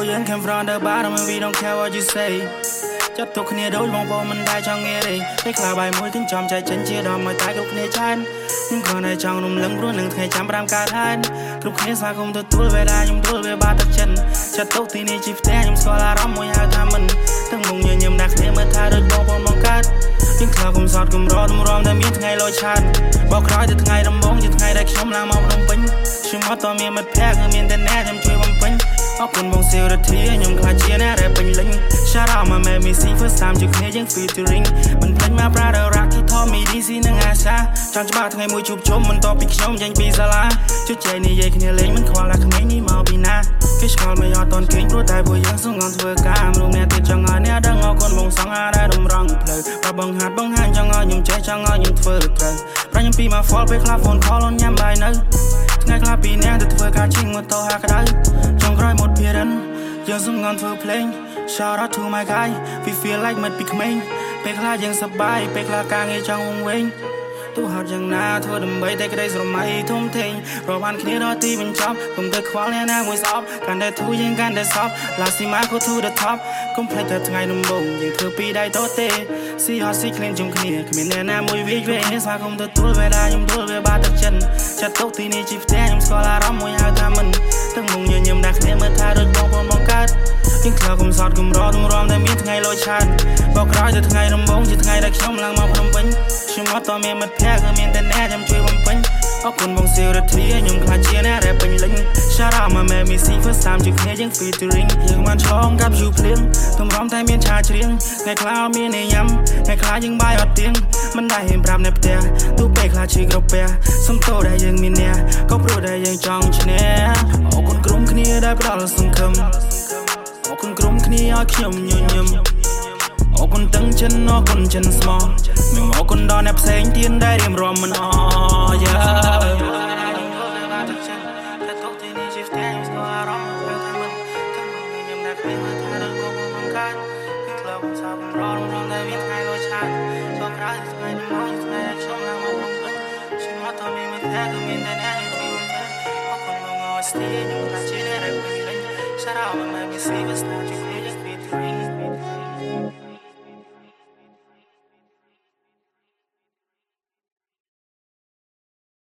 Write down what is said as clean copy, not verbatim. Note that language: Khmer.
ពួកយើង came from the bottom and we don't care what you say ចាត់ទុកគ្នាដូចបងប្អូនមិនដែលចង់ងាយទេពេលខ្លះបាយមួយទិញចំចែកចិនជាដល់មកតែគ្រប់គ្នាច្រើនខ្ញុំគ្រាន់តែចង់រំលឹងព្រោះនឹងថ្ងៃចាំ5កើតហើយគ្រប់គ្នាស្វាគមន៍ទទួលវេលាខ្ញុំទួលវាបាត់ទឹកចិនចាត់ទុកទីនេះជាផ្ទះខ្ញុំស្គាល់អារម្មណ៍មួយហៅថាមិនទាំងមុងញញឹមដាក់គ្នាមើលថាដូចបងប្អូនមកកើតជាងខ្លះគុំសតគុំរត់រំតែមានថ្ងៃលយឆាតបោកក្រោយទៅថ្ងៃដំបូងជាថ្ងៃដែលខ្ញុំឡើងមកភ្នំពេញខ្ញុំអត់តមានមិត្តភក្តិគឺមានតែអ្នកខ្ញុំជួយបំពេញអរគុណបងសៀវរធាខ្ញុំខ្លាចជាអ្នករ៉េបពេញលេញ Shout out my man me see first time ជួបគ្នាយើង featuring មិនភ្លេចមកប្រាដល់ Rocky Tommy DC និងអាសាចង់ច្បាស់ថ្ងៃមួយជួបជុំមិនតបពីខ្ញុំចេញពីសាលាជជែកនិយាយគ្នាលេងមិនខ្វល់ថាក្មេងនេះមកពីណាគេឆ្ងល់មិនអត់តន់គេព្រោះតែពួកយើងសងំធ្វើការមនុស្សអ្នកទៀតចង់ឲ្យអ្នកដឹងអរគុណបងសង្ហាដែលរំរងផ្លូវបើបងហាត់បងហាញចង់ឲ្យខ្ញុំចេះចង់ឲ្យខ្ញុំធ្វើត្រូវប្រាញ់ខ្ញុំពីមក fall ពេលខ្លះ phone call អូនញ៉ាំបាយនៅថ្ងៃខ្លះពីអ្នកទៅធ្វើការជិះម៉ូតូហាក្តៅចង់ក្រោយមកពីរិនយើងសងំធ្វើភ្លេង Shout out to my guy we feel like មិនពីក្មេងពេលខ្លះយើងសប្បាយពេលខ្លះការងារចង់វង្វេងទោះហត់យ៉ាងណាធ្វើដើម្បីតែក្តីស្រមៃធំធេងរាប់បានគ្នាដល់ទីបញ្ចប់កុំទៅខ្វល់អ្នកណាមួយស្អប់កាន់តែធូរយើងកាន់តែសប់ Last time I go to the top កុំភ្លេចតែថ្ងៃដំបូងយើងធ្វើពីដៃតទេ See hot see clean ជុំគ្នាគ្មានអ្នកណាមួយវាយវិញស្វាគមន៍ទទួលវេលាខ្ញុំទួលវាបាត់ទឹកចិនចាត់ទុកទីនេះជាផ្ទះខ្ញុំស្គាល់អារម្មណ៍មួយហៅថាមិនទាំងមុងញញឹមដាក់គ្នាមើលថាដូចបងប្អូនមកកើតជាងខ្លះគុំសតគុំរត់រំតែមានថ្ងៃលយឆាតបោកក្រោយទៅថ្ងៃដំបូងជាថ្ងៃដែលខ្ញុំឡើងមកភ្នំពេញខ្ញុំអត់តមានមិត្តភក្តិគឺមានតែអ្នកខ្ញុំជួយបំពេញអរគុណបងសៀវរធាខ្ញុំខ្លាចជាអ្នករ៉េបពេញលេញ Shout out my man me see first time ជួបគ្នាយើង featuring យើងបានឆ្លងកាប់យូរភ្លៀងទម្រាំតែមានឆាច្រៀងថ្ងៃខ្លះមានញ៉ាំថ្ងៃខ្លះយើងបាយអត់ទៀងមិនដែលហ៊ានប្រាប់អ្នកផ្ទះទូពេលខ្លះឈឺក្រពះសំទោដែលយើងមានអ្នកក៏ព្រោះដែលយើងចង់ឈ្នះអរគុណក្រុមគ្នាដែលផ្ដល់សង្ឃឹមអរគុណក្រុមគ្នាឲ្យខ្ញុំញញឹមអរគុណទាំងចិនអរគុណចិនស្មោះខ្ញុំអរគុណដល់អ្នកផ្សេងទៀតដែលរៀបរាប់មិនអស់យ៉ាShout out my man, we see what's not your favorite.